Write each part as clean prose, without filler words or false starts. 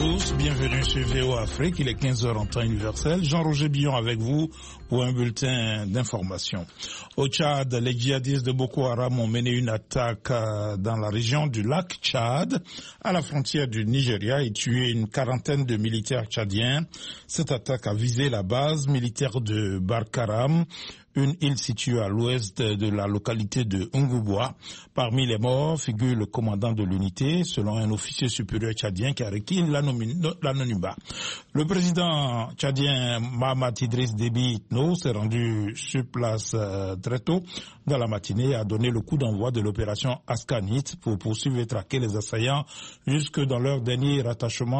tous, bienvenue sur VO Afrique, il est 15h en temps universel. Jean-Roger Billon avec vous pour un bulletin d'information. Au Tchad, les djihadistes de Boko Haram ont mené une attaque dans la région du lac Tchad, à la frontière du Nigeria, et tué une quarantaine de militaires tchadiens. Cette attaque a visé la base militaire de Barkaram, une île située à l'ouest de la localité de Ngouboua. Parmi les morts figure le commandant de l'unité, selon un officier supérieur tchadien qui a requis l'anonymat. Le président tchadien Mahamat Idriss Déby Itno s'est rendu sur place très tôt dans la matinée et a donné le coup d'envoi de l'opération Askanit pour poursuivre et traquer les assaillants jusque dans leur dernier retranchement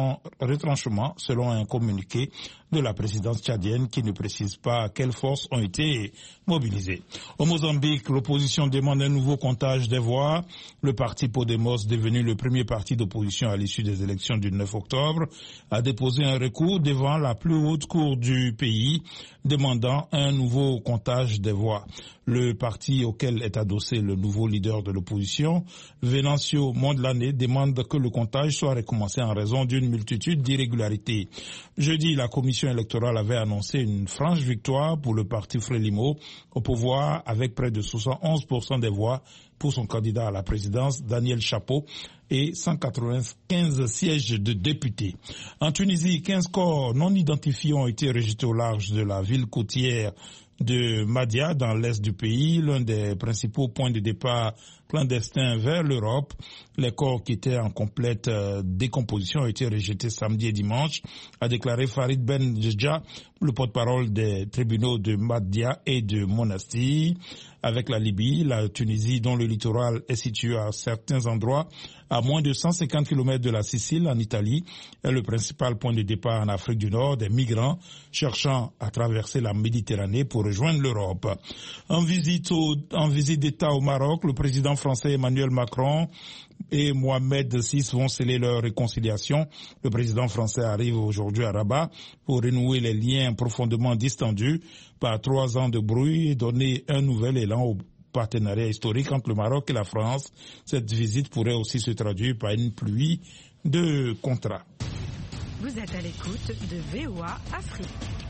selon un communiqué de la présidence tchadienne qui ne précise pas quelles forces ont été mobilisées. Au Mozambique, l'opposition demande un nouveau comptage des voix. Le parti Podemos, devenu le premier parti d'opposition à l'issue des élections du 9 octobre, a déposé un recours devant la plus haute cour du pays demandant un nouveau comptage des voix. Le parti auquel est adossé le nouveau leader de l'opposition, Venancio Mondlane, demande que le comptage soit recommencé en raison d'une multitude d'irrégularités. Jeudi, la commission électorale avait annoncé une franche victoire pour le parti Frélimo au pouvoir avec près de 71% des voix pour son candidat à la présidence, Daniel Chapo, et 195 sièges de députés. En Tunisie, 15 corps non identifiés ont été rejetés au large de la ville côtière de Madia, dans l'est du pays, l'un des principaux points de départ clandestins vers l'Europe. Les corps qui étaient en complète décomposition ont été rejetés samedi et dimanche, a déclaré Farid Ben Djedja, le porte-parole des tribunaux de Madia et de Monastir. Avec la Libye, la Tunisie, dont le littoral est situé à certains endroits à moins de 150 km de la Sicile, en Italie, est le principal point de départ en Afrique du Nord des migrants cherchant à traverser la Méditerranée pour rejoindre l'Europe. En visite d'État au Maroc, le président français Emmanuel Macron et Mohamed VI vont sceller leur réconciliation. Le président français arrive aujourd'hui à Rabat pour renouer les liens profondément distendus par 3 ans de bruit et donner un nouvel élan au partenariat historique entre le Maroc et la France. Cette visite pourrait aussi se traduire par une pluie de contrats. Vous êtes à l'écoute de VOA Afrique.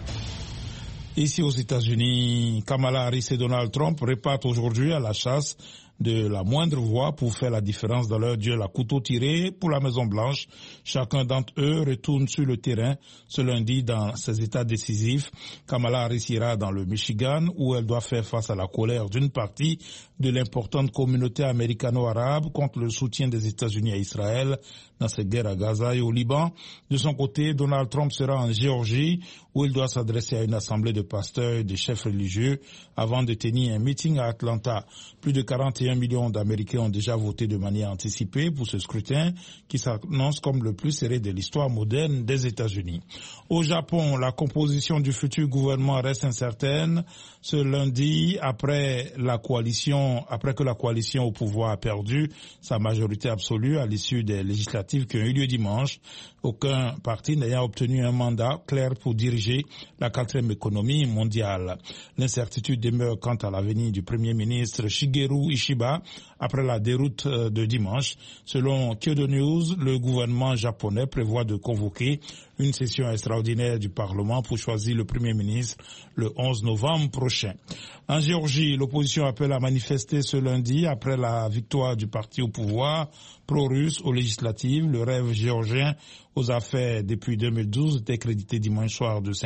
Ici aux États-Unis, Kamala Harris et Donald Trump repartent aujourd'hui à la chasse de la moindre voix pour faire la différence dans leur duel à couteau tiré pour la Maison-Blanche. Chacun d'entre eux retourne sur le terrain ce lundi dans ces états décisifs. Kamala Harris ira dans le Michigan où elle doit faire face à la colère d'une partie de l'importante communauté américano-arabe contre le soutien des États-Unis à Israël dans cette guerre à Gaza et au Liban. De son côté, Donald Trump sera en Géorgie où il doit s'adresser à une assemblée de pasteurs et de chefs religieux avant de tenir un meeting à Atlanta. Plus de 41 millions d'Américains ont déjà voté de manière anticipée pour ce scrutin qui s'annonce comme le plus serré de l'histoire moderne des États-Unis. Au Japon, la composition du futur gouvernement reste incertaine. Ce lundi, après que la coalition au pouvoir a perdu sa majorité absolue à l'issue des législatives qui ont eu lieu dimanche, aucun parti n'ayant obtenu un mandat clair pour diriger la 4e économie mondiale. L'incertitude demeure quant à l'avenir du Premier ministre Shigeru Ishiba après la déroute de dimanche. Selon Kyodo News, le gouvernement japonais prévoit de convoquer une session extraordinaire du Parlement pour choisir le Premier ministre le 11 novembre prochain. En Géorgie, l'opposition appelle à manifester ce lundi après la victoire du parti au pouvoir pro-russe aux législatives. Le rêve géorgien aux affaires depuis 2012 était crédité dimanche soir de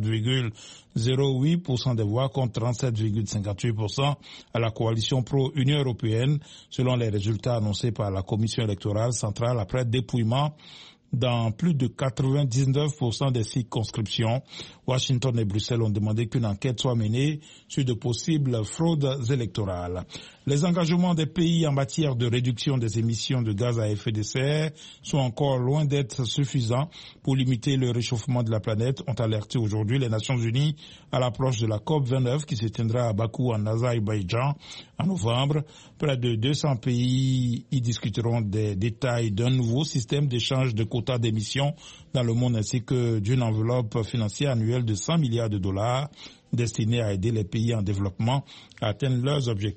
54,08% des voix contre 37,58% à la coalition pro-Union européenne, selon les résultats annoncés par la Commission électorale centrale après dépouillement dans plus de 99% des circonscriptions. Washington et Bruxelles ont demandé qu'une enquête soit menée sur de possibles fraudes électorales. Les engagements des pays en matière de réduction des émissions de gaz à effet de serre sont encore loin d'être suffisants pour limiter le réchauffement de la planète, ont alerté aujourd'hui les Nations Unies à l'approche de la COP29 qui se tiendra à Bakou en Azerbaïdjan en novembre. Près de 200 pays y discuteront des détails d'un nouveau système d'échange de quotas d'émissions dans le monde ainsi que d'une enveloppe financière annuelle de 100 milliards de dollars destinée à aider les pays en développement à atteindre leurs objectifs.